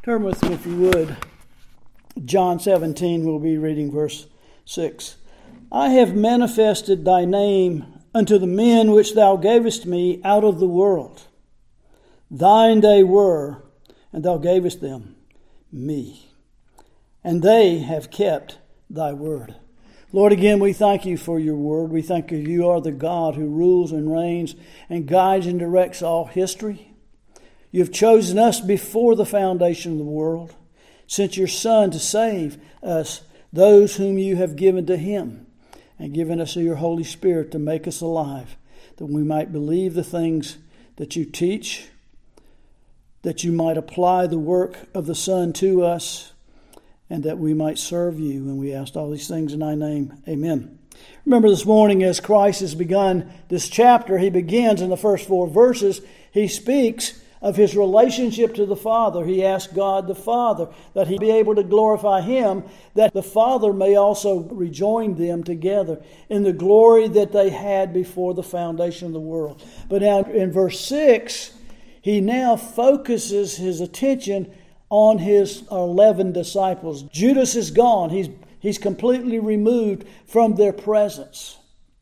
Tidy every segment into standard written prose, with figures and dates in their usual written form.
Turn with me, if you would. John 17, we'll be reading verse 6. I have manifested thy name unto the men which thou gavest me out of the world. Thine they were, and thou gavest them me. And they have kept thy word. Lord, again, we thank you for your word. We thank you are the God who rules and reigns and guides and directs all history. You have chosen us before the foundation of the world, sent your Son to save us, those whom you have given to him, and given us your Holy Spirit to make us alive, that we might believe the things that you teach, that you might apply the work of the Son to us, and that we might serve you. And we ask all these things in thy name. Amen. Remember this morning, as Christ has begun this chapter, he begins in the first 4 verses, he speaks of his relationship to the Father. He asked God the Father that he be able to glorify him, that the Father may also rejoin them together in the glory that they had before the foundation of the world. But now in verse 6, he now focuses his attention on his 11 disciples. Judas is gone. He's completely removed from their presence.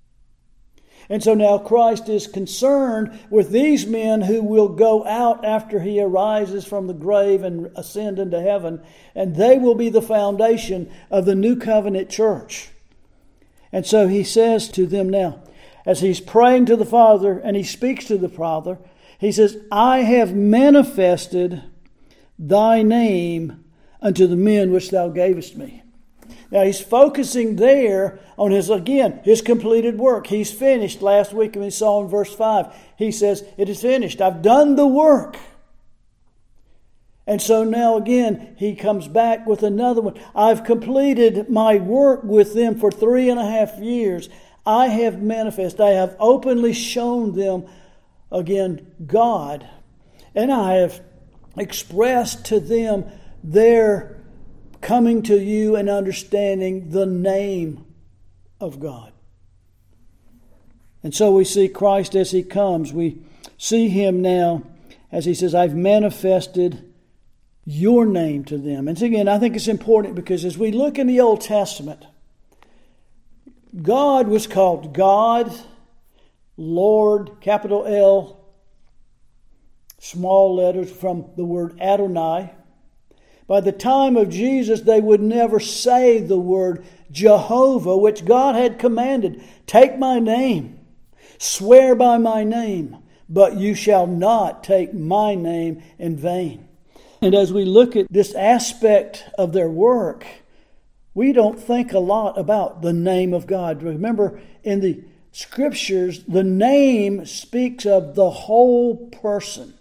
And so now Christ is concerned with these men who will go out after he arises from the grave and ascend into heaven, and they will be the foundation of the new covenant church. And so he says to them now, as he's praying to the Father and he speaks to the Father, he says, I have manifested thy name unto the men which thou gavest me. Now he's focusing there on his completed work. He's finished. Last week we saw in verse 5, he says, it is finished. I've done the work. And so now again, he comes back with another one. I've completed my work with them for 3.5 years. I have manifested. I have openly shown them, again, God. And I have expressed to them their coming to you and understanding the name of God. And so we see Christ as he comes. We see him now as he says, I've manifested your name to them. And again, I think it's important because as we look in the Old Testament, God was called God, Lord, capital L, small letters from the word Adonai. By the time of Jesus, they would never say the word Jehovah, which God had commanded. Take my name, swear by my name, but you shall not take my name in vain. And as we look at this aspect of their work, we don't think a lot about the name of God. Remember, in the Scriptures, the name speaks of the whole person.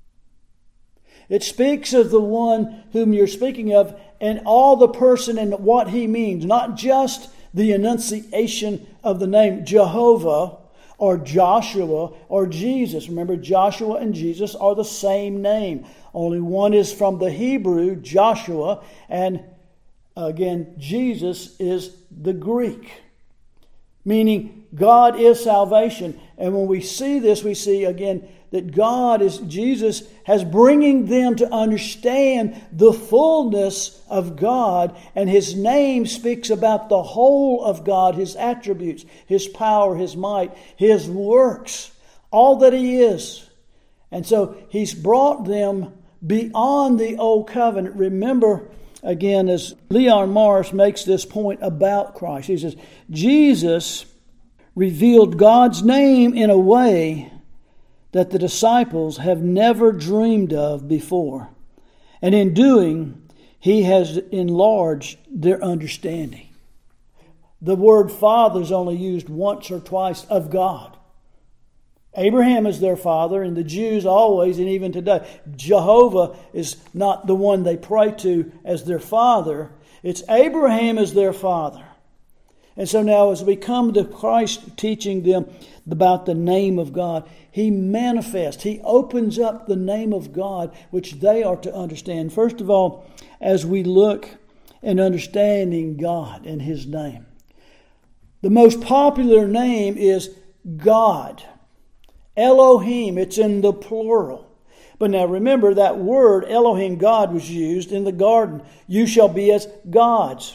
It speaks of the one whom you're speaking of and all the person and what he means. Not just the enunciation of the name Jehovah or Joshua or Jesus. Remember, Joshua and Jesus are the same name. Only one is from the Hebrew, Joshua, and again, Jesus is the Greek. Meaning, God is salvation. And when we see this, we see again that Jesus has bringing them to understand the fullness of God. And his name speaks about the whole of God, his attributes, his power, his might, his works, all that he is. And so he's brought them beyond the old covenant. Remember, again, as Leon Morris makes this point about Christ, he says, Jesus revealed God's name in a way that the disciples have never dreamed of before. And in doing, he has enlarged their understanding. The word Father is only used once or twice of God. Abraham is their father, and the Jews always, and even today, Jehovah is not the one they pray to as their father. It's Abraham as their father. And so now as we come to Christ teaching them about the name of God, he manifests, he opens up the name of God, which they are to understand. First of all, as we look in understanding God and his name. The most popular name is God. Elohim, it's in the plural. But now remember that word Elohim, God, was used in the garden. You shall be as gods.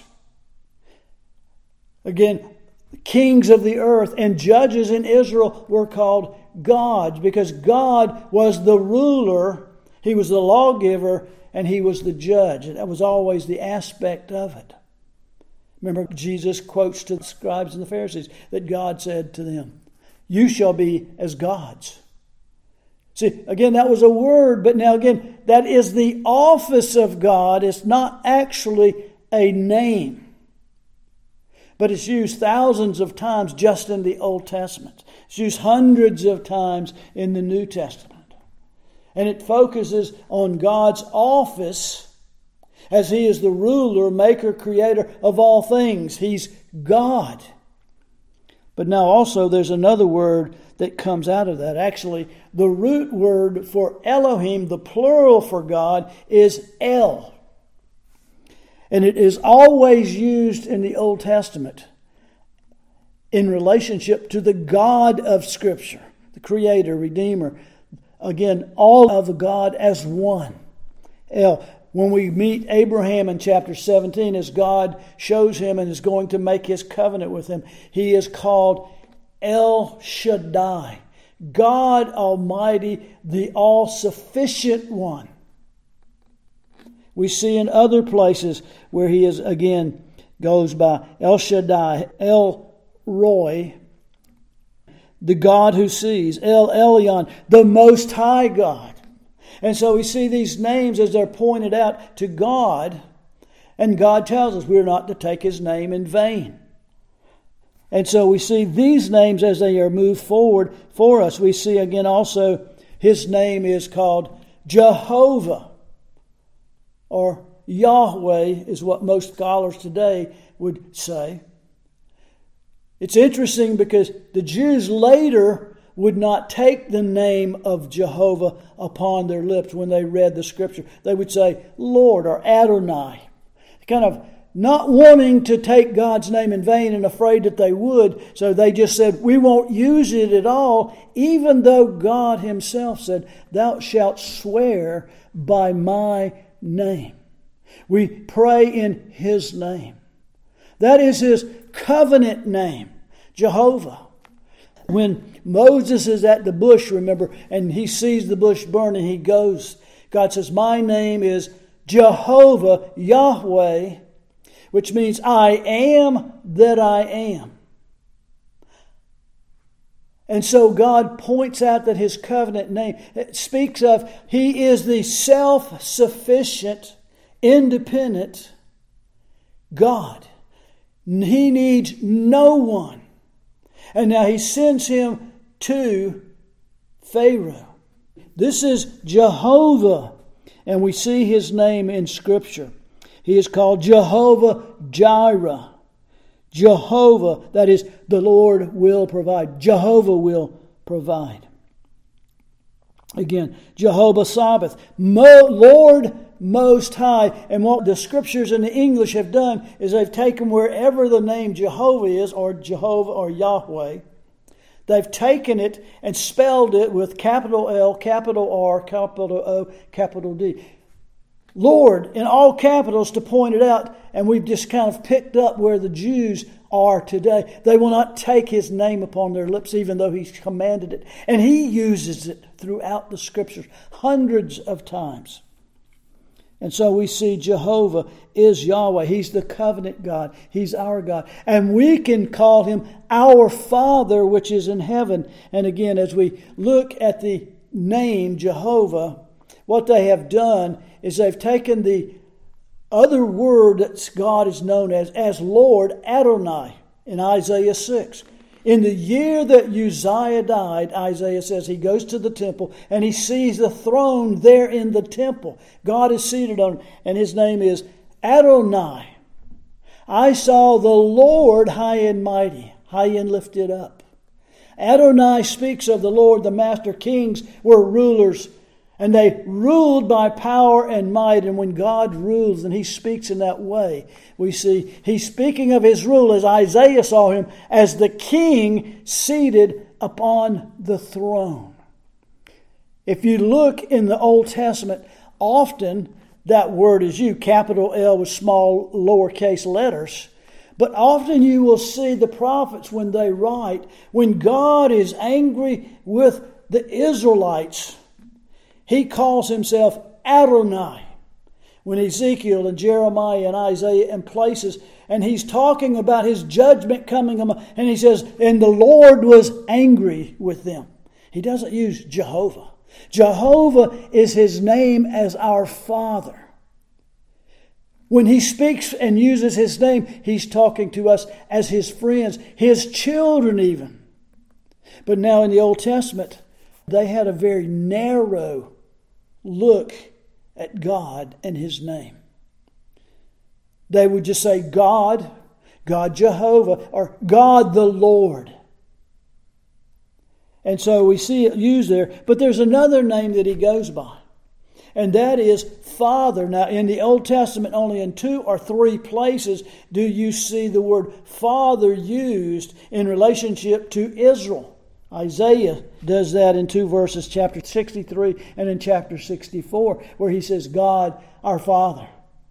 Again, kings of the earth and judges in Israel were called gods because God was the ruler, He was the lawgiver, and He was the judge. And that was always the aspect of it. Remember, Jesus quotes to the scribes and the Pharisees that God said to them, you shall be as gods. See, again, that was a word, but now again, that is the office of God. It's not actually a name. But it's used thousands of times just in the Old Testament. It's used hundreds of times in the New Testament. And it focuses on God's office as He is the ruler, maker, creator of all things. He's God. But now also there's another word that comes out of that. Actually, the root word for Elohim, the plural for God, is El. And it is always used in the Old Testament in relationship to the God of Scripture, the Creator, Redeemer. Again, all of the God as one. El. When we meet Abraham in chapter 17, as God shows him and is going to make His covenant with him, he is called El Shaddai, God Almighty, the all-sufficient one. We see in other places where He is, again, goes by El Shaddai, El Roy, the God who sees, El Elyon, the Most High God. And so we see these names as they're pointed out to God, and God tells us we're not to take His name in vain. And so we see these names as they are moved forward for us. We see again also His name is called Jehovah, or Yahweh is what most scholars today would say. It's interesting because the Jews later would not take the name of Jehovah upon their lips when they read the Scripture. They would say Lord or Adonai, kind of not wanting to take God's name in vain and afraid that they would. So they just said, we won't use it at all, even though God Himself said, thou shalt swear by my name. We pray in His name. That is His covenant name, Jehovah. When Moses is at the bush, remember, and he sees the bush burn and he goes, God says, my name is Jehovah, Yahweh, which means I am that I am. And so God points out that His covenant name speaks of He is the self-sufficient, independent God. He needs no one. And now He sends him to Pharaoh. This is Jehovah. And we see His name in Scripture. He is called Jehovah Jireh. Jehovah, that is, the Lord will provide. Jehovah will provide. Again, Jehovah Sabbath, Lord Most High. And what the Scriptures in the English have done is they've taken wherever the name Jehovah is, or Jehovah or Yahweh, they've taken it and spelled it with capital L, capital R, capital O, capital D. Lord in all capitals to point it out, and we've just kind of picked up where the Jews are today. They will not take His name upon their lips, even though He's commanded it. And He uses it throughout the Scriptures hundreds of times. And so we see Jehovah is Yahweh. He's the covenant God. He's our God. And we can call Him our Father, which is in heaven. And again, as we look at the name Jehovah, what they have done is they've taken the other word that God is known as Lord, Adonai, in Isaiah 6. In the year that Uzziah died, Isaiah says he goes to the temple and he sees the throne there in the temple. God is seated on it, and His name is Adonai. I saw the Lord high and mighty, high and lifted up. Adonai speaks of the Lord. The master kings were rulers, and they ruled by power and might. And when God rules and He speaks in that way, we see He's speaking of His rule as Isaiah saw Him as the king seated upon the throne. If you look in the Old Testament, often that word is used, capital L with small lowercase letters. But often you will see the prophets when they write, when God is angry with the Israelites, He calls Himself Adonai. When Ezekiel and Jeremiah and Isaiah and places, and He's talking about His judgment coming, and He says, and the Lord was angry with them. He doesn't use Jehovah. Jehovah is His name as our Father. When He speaks and uses His name, He's talking to us as His friends, His children even. But now in the Old Testament, they had a very narrow look at God and His name. They would just say God, God Jehovah, or God the Lord. And so we see it used there. But there's another name that He goes by. And that is Father. Now, in the Old Testament, only in 2 or 3 places do you see the word Father used in relationship to Israel. Isaiah does that in 2 verses, chapter 63 and in chapter 64, where he says, God, our Father.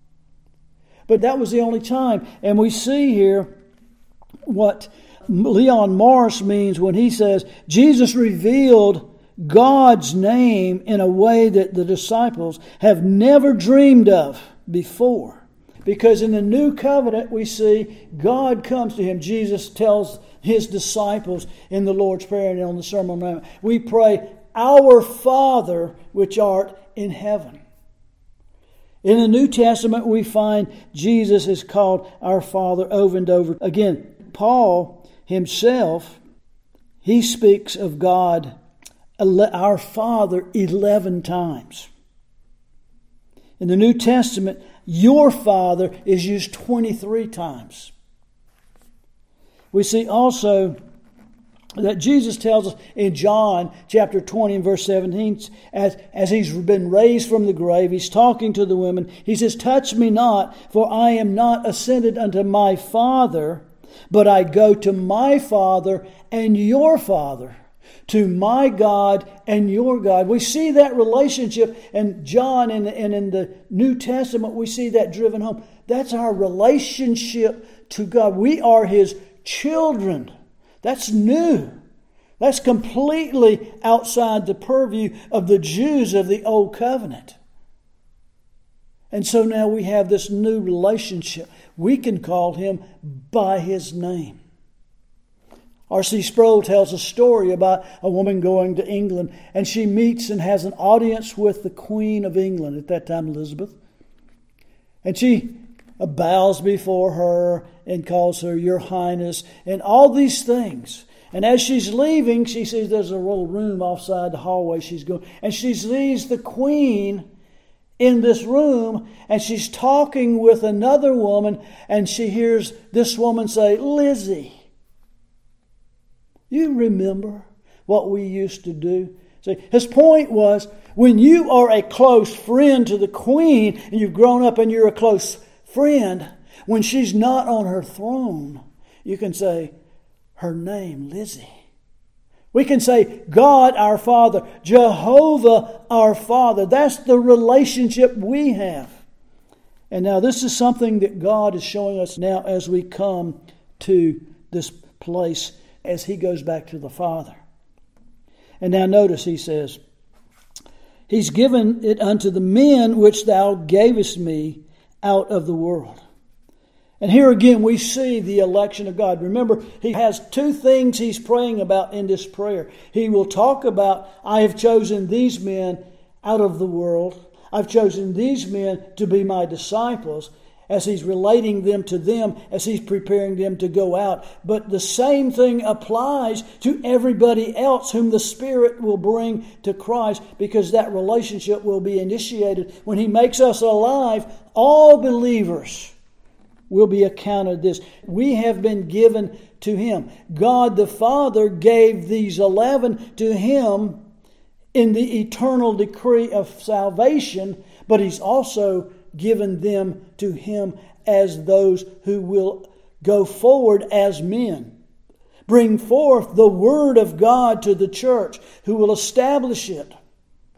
But that was the only time. And we see here what Leon Morris means when he says, Jesus revealed God's name in a way that the disciples have never dreamed of before. Because in the new covenant we see God comes to him. Jesus tells His disciples in the Lord's Prayer and on the Sermon on the Mount, we pray, Our Father which art in heaven. In the New Testament we find Jesus is called our Father over and over. Again, Paul himself, he speaks of God, our Father, 11 times. In the New Testament, your Father is used 23 times. We see also that Jesus tells us in John chapter 20 and verse 17, as He's been raised from the grave, He's talking to the women. He says, touch me not, for I am not ascended unto my Father, but I go to my Father and your Father, to my God and your God. We see that relationship in John and in the New Testament. We see that driven home. That's our relationship to God. We are His children. That's new. That's completely outside the purview of the Jews of the Old Covenant. And so now we have this new relationship. We can call Him by His name. R.C. Sproul tells a story about a woman going to England, and she meets and has an audience with the Queen of England, at that time Elizabeth. And she bows before her and calls her Your Highness and all these things. And as she's leaving, she sees there's a little room outside the hallway she's going. And she sees the Queen in this room, and she's talking with another woman, and she hears this woman say, Lizzie, you remember what we used to do? See, his point was, when you are a close friend to the Queen, and you've grown up and you're a close friend, when she's not on her throne, you can say, her name, Lizzie. We can say, God our Father, Jehovah our Father. That's the relationship we have. And now this is something that God is showing us now as we come to this place, as He goes back to the Father. And now notice He says, He's given it unto the men which thou gavest me out of the world. And here again we see the election of God. Remember, He has 2 things He's praying about in this prayer. He will talk about, I have chosen these men out of the world. I've chosen these men to be my disciples, as He's relating them to them, as He's preparing them to go out. But the same thing applies to everybody else whom the Spirit will bring to Christ, because that relationship will be initiated. When He makes us alive, all believers will be accounted this. We have been given to Him. God the Father gave these 11 to Him in the eternal decree of salvation, but He's also given them to Him as those who will go forward as men, bring forth the Word of God to the church, who will establish it.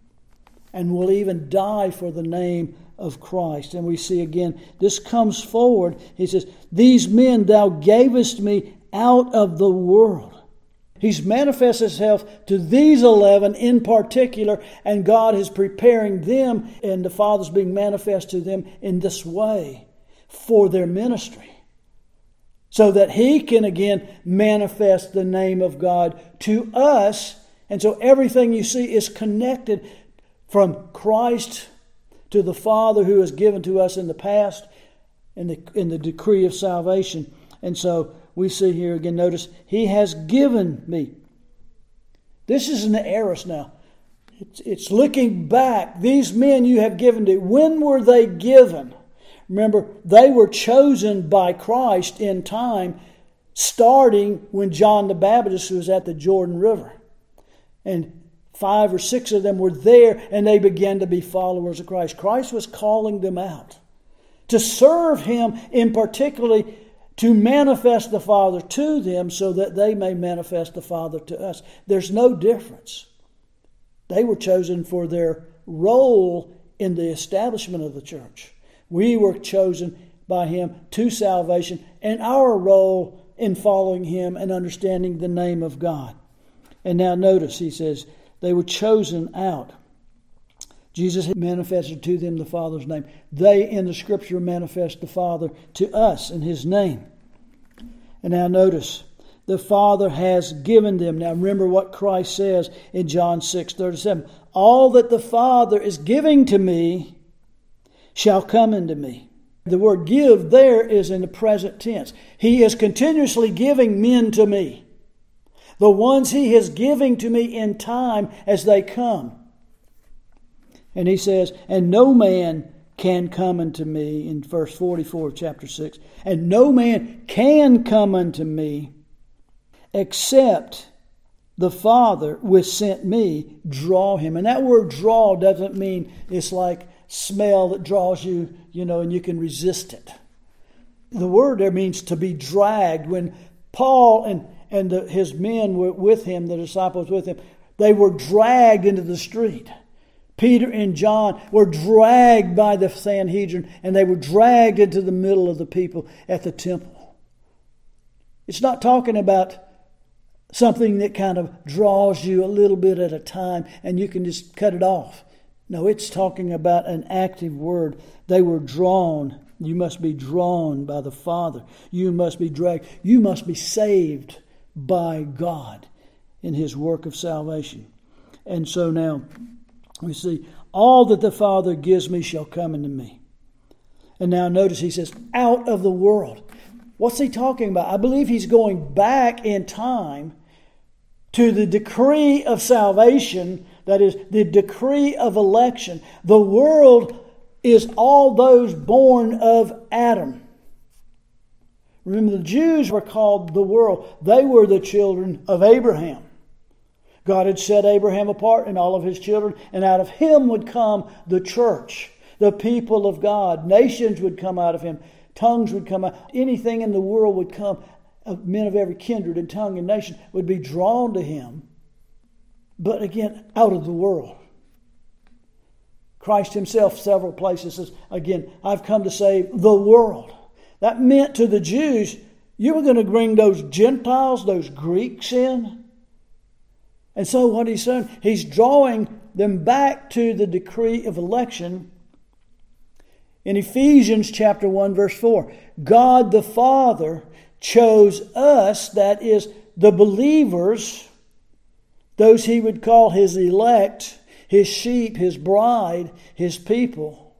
and will even die for the name of Christ. And we see again, this comes forward. He says, these men thou gavest me out of the world. He's manifested himself to these 11 in particular, and God is preparing them, and the Father's being manifest to them in this way for their ministry, so that He can again manifest the name of God to us. And so everything you see is connected from Christ to the Father who has given to us in the past in the decree of salvation. And so we see here again, notice, He has given me. This is an aorist now. It's looking back. These men you have given to. When were they given? Remember, they were chosen by Christ in time, starting when John the Baptist was at the Jordan River. And 5 or 6 of them were there, and they began to be followers of Christ. Christ was calling them out to serve Him, in particularly to manifest the Father to them so that they may manifest the Father to us. There's no difference. They were chosen for their role in the establishment of the church. We were chosen by Him to salvation and our role in following Him and understanding the name of God. And now notice, he says, they were chosen out. Jesus had manifested to them the Father's name. They, in the Scripture, manifest the Father to us in His name. And now notice, the Father has given them. Now remember what Christ says in John 6:37. All that the Father is giving to me shall come into me. The word give there is in the present tense. He is continuously giving men to me. The ones He is giving to me in time as they come. And He says, and no man can come unto me, in verse 44 of chapter 6. And no man can come unto me except the Father which sent me draw him. And that word draw doesn't mean it's like smell that draws you, and you can resist it. The word there means to be dragged. When Paul and his men were with him, the disciples with him, they were dragged into the street. Peter and John were dragged by the Sanhedrin, and they were dragged into the middle of the people at the temple. It's not talking about something that kind of draws you a little bit at a time and you can just cut it off. No, it's talking about an active word. They were drawn. You must be drawn by the Father. You must be dragged. You must be saved by God in His work of salvation. And so now we see, all that the Father gives me shall come into me. And now notice He says, out of the world. What's He talking about? I believe He's going back in time to the decree of salvation, that is, the decree of election. The world is all those born of Adam. Remember, the Jews were called the world. They were the children of Abraham. God had set Abraham apart and all of his children, and out of him would come the church, the people of God. Nations would come out of him. Tongues would come out. Anything in the world would come. Men of every kindred and tongue and nation would be drawn to him. But again, out of the world. Christ Himself, several places, says, again, I've come to save the world. That meant to the Jews, you were going to bring those Gentiles, those Greeks in. And so what He's saying, He's drawing them back to the decree of election. In Ephesians chapter 1, verse 4, God the Father chose us, that is, the believers, those He would call His elect, His sheep, His bride, His people,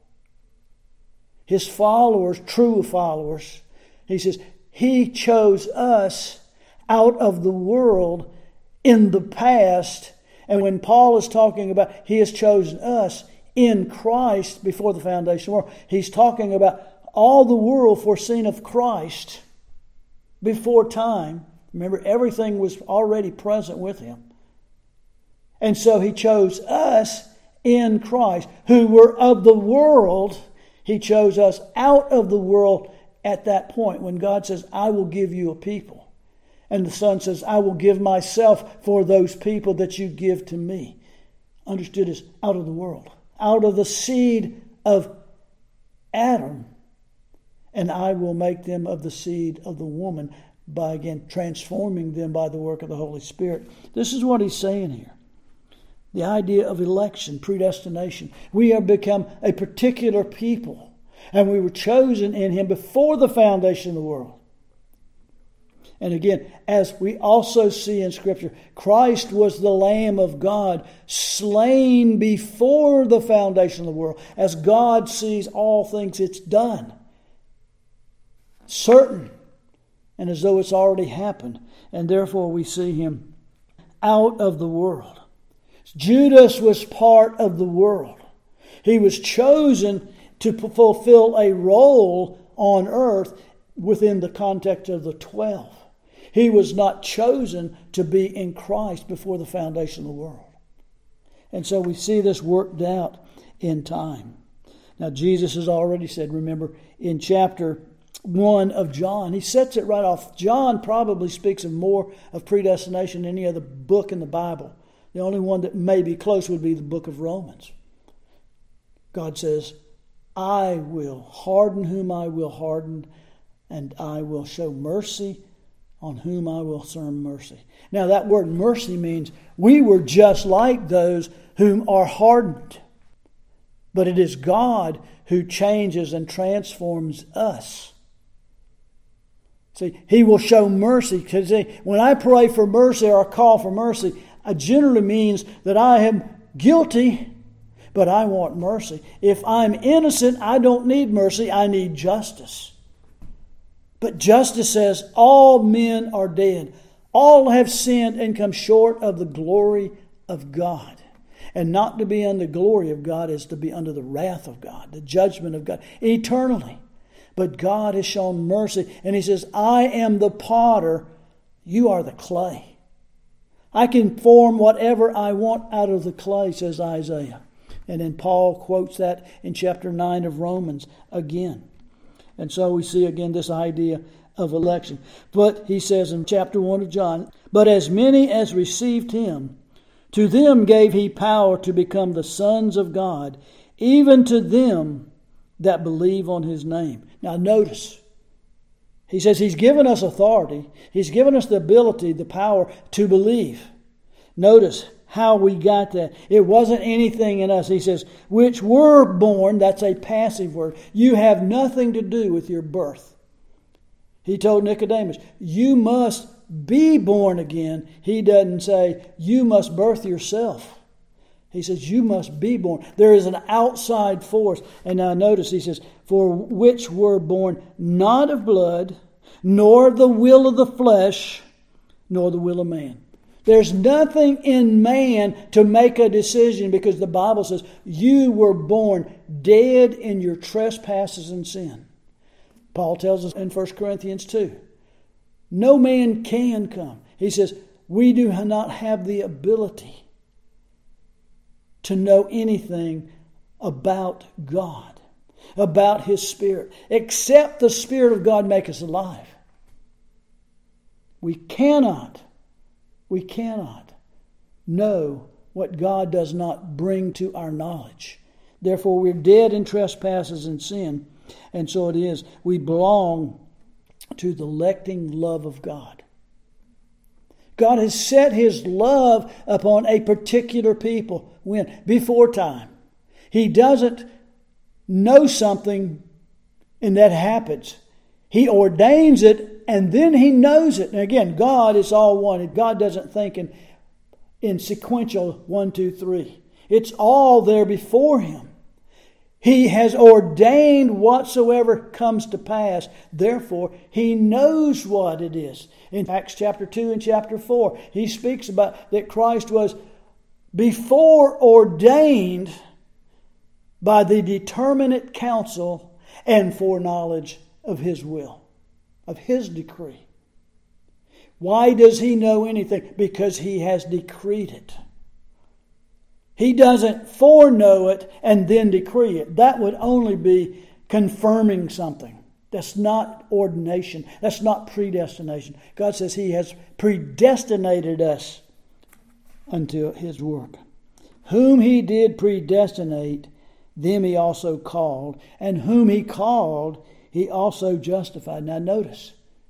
His followers, true followers. He says, He chose us out of the world in the past. And when Paul is talking about He has chosen us in Christ before the foundation of the world, he's talking about all the world foreseen of Christ before time. Remember, everything was already present with Him. And so He chose us in Christ, who were of the world. He chose us out of the world at that point when God says, I will give you a people. And the Son says, I will give myself for those people that you give to me. Understood as out of the world. out of the seed of Adam, and I will make them of the seed of the woman, by again transforming them by the work of the Holy Spirit. This is what he's saying here. The idea of election, predestination. We have become a particular people, and we were chosen in him before the foundation of the world. And again, as we also see in Scripture, Christ was the Lamb of God, slain before the foundation of the world. As God sees all things, it's done. Certain, and as though it's already happened. And therefore we see him out of the world. Judas was part of the world. He was chosen to fulfill a role on earth within the context of the 12. He was not chosen to be in Christ before the foundation of the world. And so we see this worked out in time. Now Jesus has already said, remember, in chapter 1 of John, he sets it right off. John probably speaks of more of predestination than any other book in the Bible. The only one that may be close would be the book of Romans. God says, I will harden whom I will harden, and I will show mercy on whom I will show mercy. Now that word mercy means we were just like those whom are hardened. But it is God who changes and transforms us. See, he will show mercy. Because when I pray for mercy or call for mercy, it generally means that I am guilty, but I want mercy. If I'm innocent, I don't need mercy. I need justice. But justice says all men are dead. All have sinned and come short of the glory of God. And not to be under the glory of God is to be under the wrath of God, the judgment of God, eternally. But God has shown mercy. And he says, I am the potter, you are the clay. I can form whatever I want out of the clay, says Isaiah. And then Paul quotes that in chapter 9 of Romans again. And so we see again this idea of election. But he says in chapter 1 of John, but as many as received him, to them gave he power to become the sons of God, even to them that believe on his name. Now notice, he says he's given us authority. He's given us the ability, the power to believe. Notice how we got that. It wasn't anything in us. He says, which were born, that's a passive word. You have nothing to do with your birth. He told Nicodemus, you must be born again. He doesn't say, you must birth yourself. He says, you must be born. There is an outside force. And now notice, he says, for which were born not of blood, nor the will of the flesh, nor the will of man. There's nothing in man to make a decision, because the Bible says you were born dead in your trespasses and sin. Paul tells us in 1 Corinthians 2, no man can come. He says we do not have the ability to know anything about God, about His Spirit, except the Spirit of God make us alive. We cannot know what God does not bring to our knowledge. Therefore, we're dead in trespasses and sin. And so it is. We belong to the electing love of God. God has set His love upon a particular people. When? Before time. He doesn't know something and that happens. He ordains it and then He knows it. And again, God is all one. God doesn't think in sequential 1, 2, 3. It's all there before Him. He has ordained whatsoever comes to pass. Therefore, He knows what it is. In Acts chapter 2 and chapter 4, He speaks about that Christ was before ordained by the determinate counsel and foreknowledge of His will, of His decree. Why does He know anything? Because He has decreed it. He doesn't foreknow it and then decree it. That would only be confirming something. That's not ordination. That's not predestination. God says He has predestinated us unto His work. Whom he did predestinate, them he also called. And whom he called, he also justified. Now notice,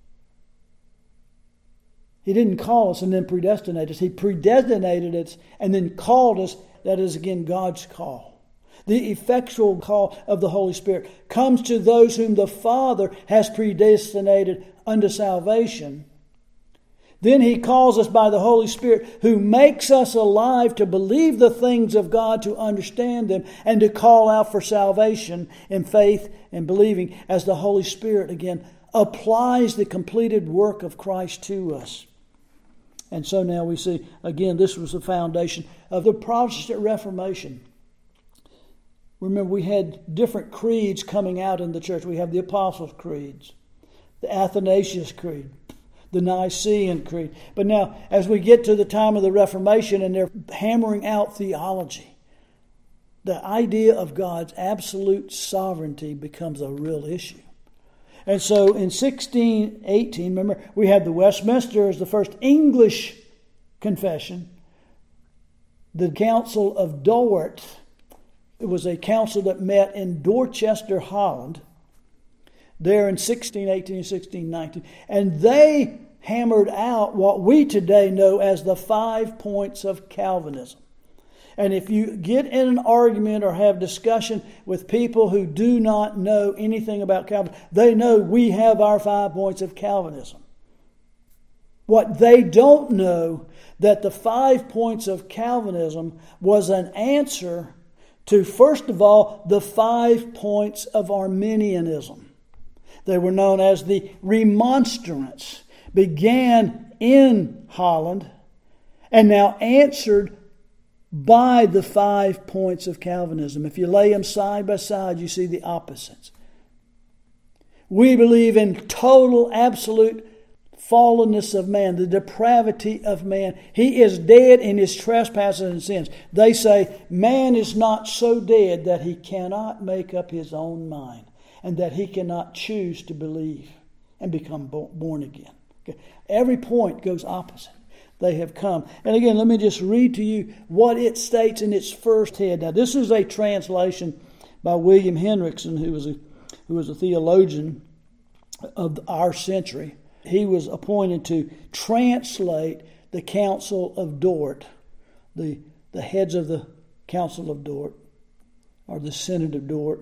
he didn't call us and then predestinate us. He predestinated us and then called us. That is, again, God's call. The effectual call of the Holy Spirit comes to those whom the Father has predestinated unto salvation. Then he calls us by the Holy Spirit, who makes us alive to believe the things of God, to understand them, and to call out for salvation in faith and believing, as the Holy Spirit, again, applies the completed work of Christ to us. And so now we see, again, this was the foundation of the Protestant Reformation. Remember, we had different creeds coming out in the church. We have the Apostles' Creeds, the Athanasius Creed, the Nicene Creed. But now, as we get to the time of the Reformation and they're hammering out theology, the idea of God's absolute sovereignty becomes a real issue. And so in 1618, remember, we had the Westminster as the first English confession. The Council of Dort, it was a council that met in Dorchester, Holland, there in 1618 and 1619. And they hammered out what we today know as the 5 points of Calvinism. And if you get in an argument or have discussion with people who do not know anything about Calvinism, they know we have our 5 points of Calvinism. What they don't know, that the 5 points of Calvinism was an answer to, first of all, the 5 points of Arminianism. They were known as the Remonstrants, began in Holland, and now answered by the 5 points of Calvinism. If you lay them side by side, you see the opposites. We believe in total, absolute fallenness of man, the depravity of man. He is dead in his trespasses and sins. They say man is not so dead that he cannot make up his own mind and that he cannot choose to believe and become born again. Okay. Every point goes opposite. They have come. And again, let me just read to you what it states in its first head. Now, this is a translation by William Hendrickson, who was a theologian of our century. He was appointed to translate the Council of Dort, the heads of the Council of Dort, or the Synod of Dort,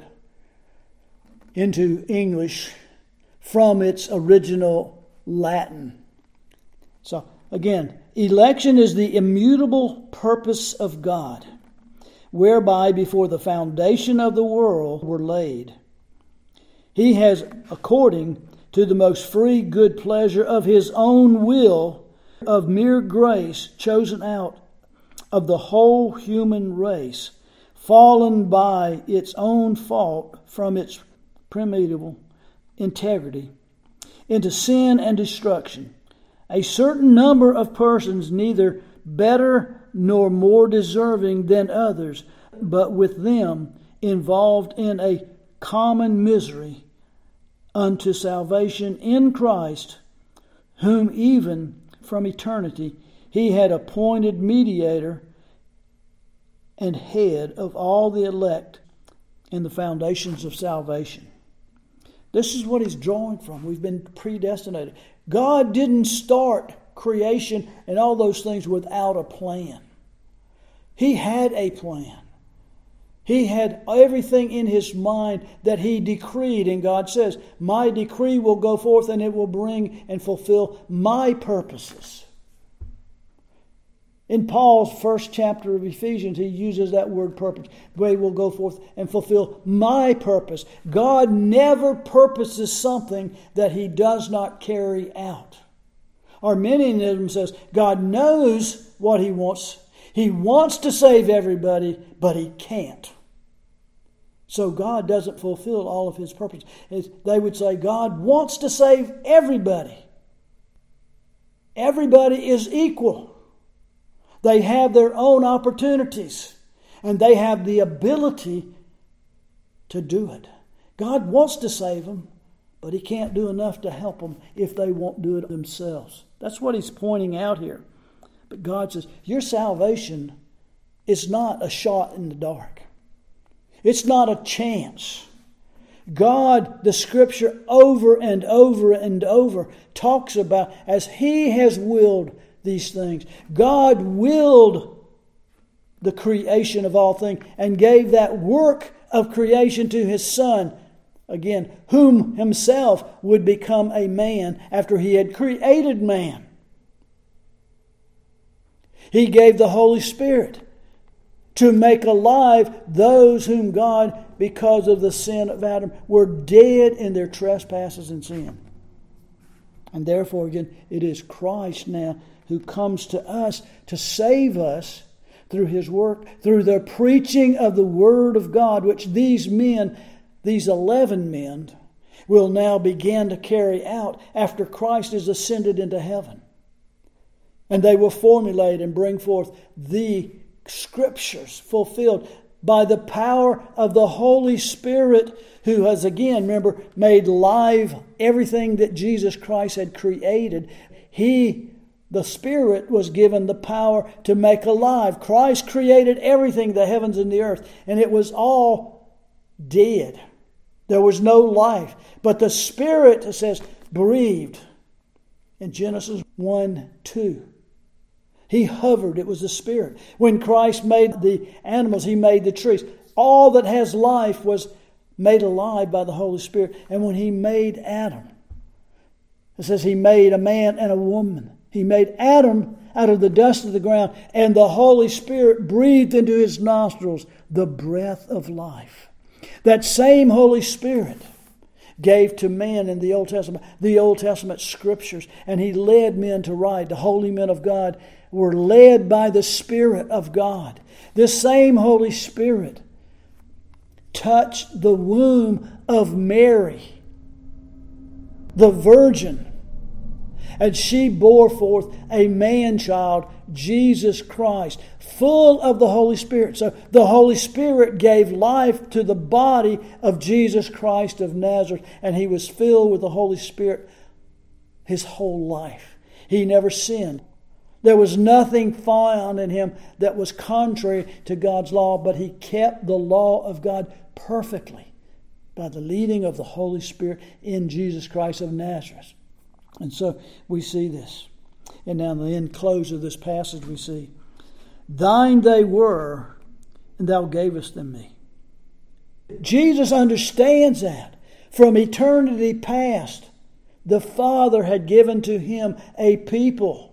into English from its original Latin. So, again, election is the immutable purpose of God, whereby before the foundation of the world were laid. He has, according to the most free good pleasure of his own will, of mere grace, chosen out of the whole human race, fallen by its own fault from its primeval integrity, into sin and destruction. A certain number of persons, neither better nor more deserving than others, but with them involved in a common misery, unto salvation in Christ, whom even from eternity he had appointed mediator and head of all the elect in the foundations of salvation. This is what he's drawing from. We've been predestinated. God didn't start creation and all those things without a plan. He had a plan. He had everything in his mind that he decreed, and God says, my decree will go forth and it will bring and fulfill my purposes. In Paul's first chapter of Ephesians, he uses that word purpose. They will go forth and fulfill my purpose. God never purposes something that he does not carry out. Arminianism says God knows what he wants. He wants to save everybody, but he can't. So God doesn't fulfill all of his purposes. They would say God wants to save everybody. Everybody is equal. They have their own opportunities, and they have the ability to do it. God wants to save them, but he can't do enough to help them if they won't do it themselves. That's what he's pointing out here. But God says, your salvation is not a shot in the dark. It's not a chance. God, the Scripture over and over and over talks about as He has willed these things. God willed the creation of all things and gave that work of creation to His Son, again, whom Himself would become a man after He had created man. He gave the Holy Spirit to make alive those whom God, because of the sin of Adam, were dead in their trespasses and sin. And therefore, again, it is Christ now who comes to us to save us through His work, through the preaching of the Word of God, which these men, these 11 men, will now begin to carry out after Christ is ascended into heaven. And they will formulate and bring forth the Scriptures fulfilled by the power of the Holy Spirit, who has, again, remember, made live everything that Jesus Christ had created. He, the Spirit, was given the power to make alive. Christ created everything, the heavens and the earth, and it was all dead. There was no life. But the Spirit, it says, breathed in Genesis 1:2. He hovered. It was the Spirit. When Christ made the animals, He made the trees. All that has life was made alive by the Holy Spirit. And when He made Adam, it says He made a man and a woman. He made Adam out of the dust of the ground, and the Holy Spirit breathed into his nostrils the breath of life. That same Holy Spirit gave to men in the Old Testament Scriptures, and He led men to write. The holy men of God were led by the Spirit of God. This same Holy Spirit touched the womb of Mary, the virgin, and she bore forth a man-child, Jesus Christ, full of the Holy Spirit. So the Holy Spirit gave life to the body of Jesus Christ of Nazareth, and He was filled with the Holy Spirit His whole life. He never sinned. There was nothing found in Him that was contrary to God's law, but He kept the law of God perfectly by the leading of the Holy Spirit in Jesus Christ of Nazareth. And so we see this. And now in the end close of this passage we see, Thine they were, and Thou gavest them me. Jesus understands that. From eternity past, the Father had given to Him a people.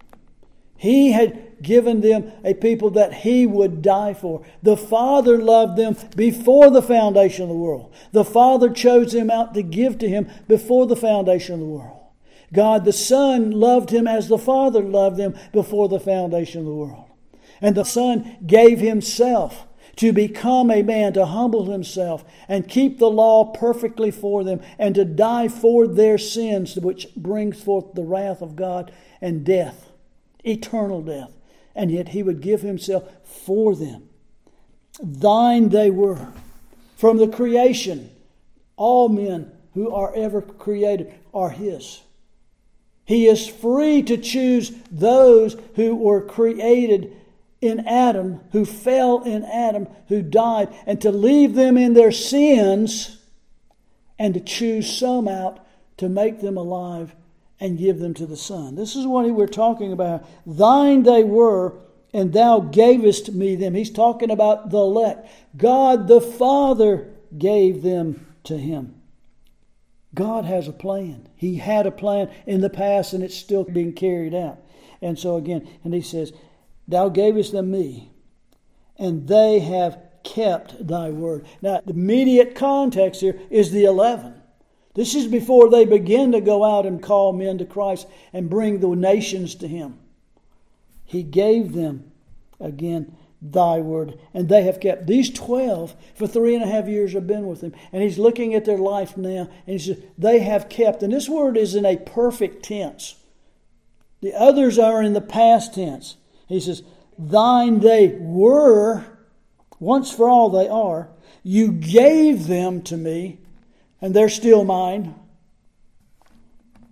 He had given them a people that He would die for. The Father loved them before the foundation of the world. The Father chose them out to give to Him before the foundation of the world. God the Son loved Him as the Father loved them before the foundation of the world. And the Son gave Himself to become a man, to humble Himself and keep the law perfectly for them, and to die for their sins, which brings forth the wrath of God and death, eternal death. And yet He would give Himself for them. Thine they were. From the creation, all men who are ever created are His. He is free to choose those who were created in Adam, who fell in Adam, who died, and to leave them in their sins, and to choose some out to make them alive and give them to the Son. This is what we're talking about. Thine they were, and Thou gavest me them. He's talking about the elect. God the Father gave them to Him. God has a plan. He had a plan in the past, and it's still being carried out. And so again, and He says, Thou gavest them me, and they have kept Thy word. Now, the immediate context here is the 11. This is before they begin to go out and call men to Christ and bring the nations to Him. He gave them, again, Thy word, and they have kept. These 12 for 3.5 years have been with Him, and He's looking at their life now, and He says, they have kept. And this word is in a perfect tense. The others are in the past tense. He says, Thine they were, once for all they are. You gave them to me, and they're still mine.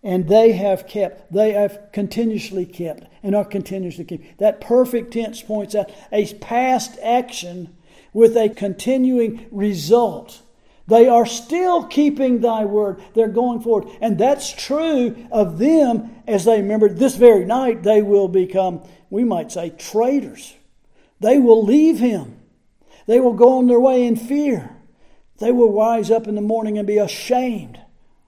And they have continuously kept, and are continuously keeping. That perfect tense points out a past action with a continuing result. They are still keeping thy word. They're going forward. And that's true of them as they remember this very night they will become, we might say, traitors. They will leave him. They will go on their way in fear. They will rise up in the morning and be ashamed.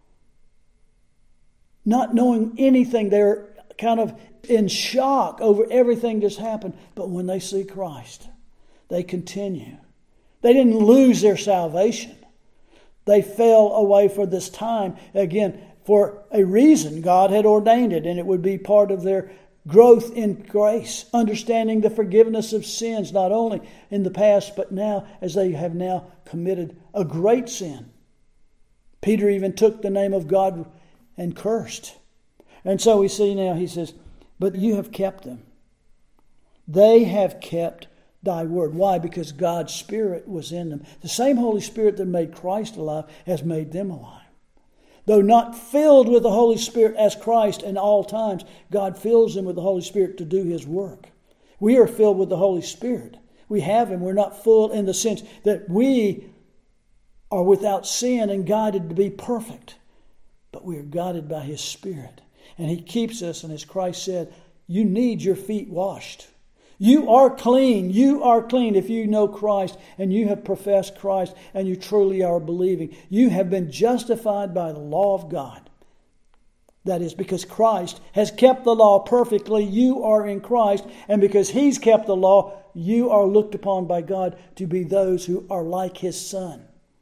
Not knowing anything. They're kind of in shock over everything that's happened. But when they see Christ, they continue. They didn't lose their salvation. They fell away for this time, again, for a reason. God had ordained it, and it would be part of their growth in grace, understanding the forgiveness of sins, not only in the past, but now, as they have now committed a great sin. Peter even took the name of God and cursed. And so we see now, he says, but you have kept them. They have kept thy word. Why? Because God's Spirit was in them. The same Holy Spirit that made Christ alive has made them alive. Though not filled with the Holy Spirit as Christ in all times, God fills them with the Holy Spirit to do his work. We are filled with the Holy Spirit. We have him. We're not full in the sense that we are without sin and guided to be perfect. But we are guided by his Spirit. And he keeps us, and as Christ said, you need your feet washed. You are clean. You are clean if you know Christ and you have professed Christ and you truly are believing. You have been justified by the law of God. That is because Christ has kept the law perfectly. You are in Christ. And because he's kept the law, you are looked upon by God to be those who are like his Son.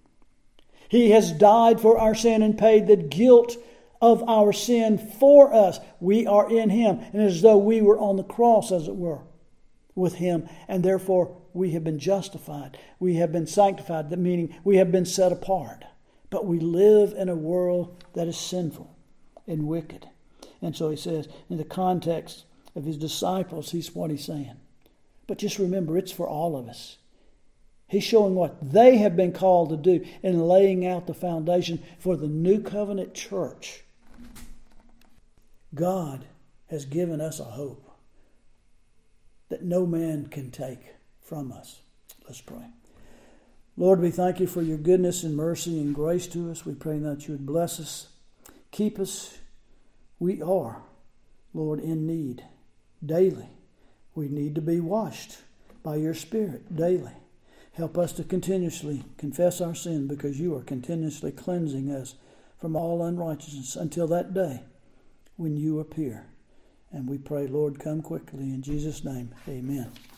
He has died for our sin and paid the guilt of our sin for us. We are in him. And as though we were on the cross, as it were, with him, and therefore we have been justified. We have been sanctified, meaning we have been set apart. But we live in a world that is sinful and wicked. And so he says, in the context of his disciples, he's what he's saying. But just remember, it's for all of us. He's showing what they have been called to do in laying out the foundation for the new covenant church. God has given us a hope that no man can take from us. Let's pray. Lord, we thank you for your goodness and mercy and grace to us. We pray that you would bless us, keep us. We are, Lord, in need daily. We need to be washed by your Spirit daily. Help us to continuously confess our sin because you are continuously cleansing us from all unrighteousness until that day when you appear. And we pray, Lord, come quickly. In Jesus' name, amen.